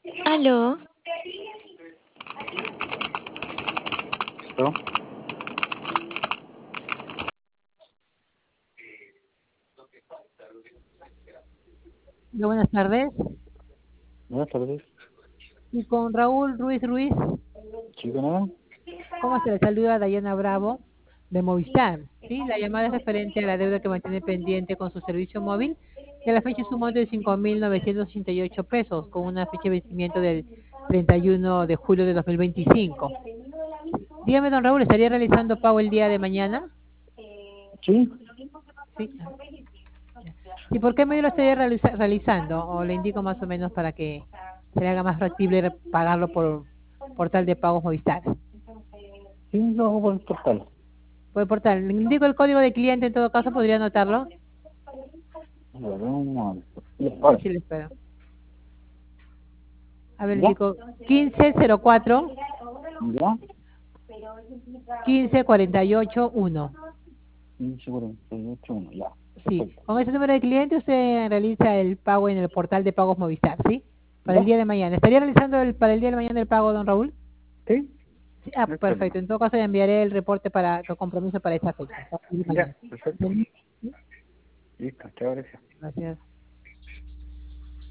Aló, ¿No? Hola, buenas tardes. Buenas tardes. Y con Raúl Ruiz Ruiz, ¿Chico nada? ¿cómo se le saluda Dayana Bravo de Movistar? ¿Sí? La llamada es referente a la deuda que mantiene pendiente con su servicio móvil, que a la fecha es un monto de 5.988 pesos, con una fecha de vencimiento del 31 de julio de 2025. Dígame, don Raúl, ¿estaría realizando pago el día de mañana? Sí. Sí. ¿Y por qué medio lo estaría realizando? O le indico más o menos para que se le haga más factible pagarlo por portal de pagos Movistar. Sí, lo hago por el portal. Por el portal. Le indico el código de cliente en todo caso, ¿podría anotarlo? A ver, un momento. Ya, Sí, ahora. sí, le espero. A ver, le ¿Ya? indico 1504 ¿Ya? 15481. 1548, 1, ya. Sí, Perfecto. con ese número de cliente usted realiza el pago en el portal de pagos Movistar, ¿sí? Para el ¿Ya? día de mañana. ¿Estaría realizando para el día de mañana el pago, don Raúl? Sí, Sí, no hay perfecto. problema. En todo caso, le enviaré el reporte para el compromiso para esa fecha. Para el día de Ya, mañana. perfecto. ¿Sí? Listo, chao, gracias. Gracias.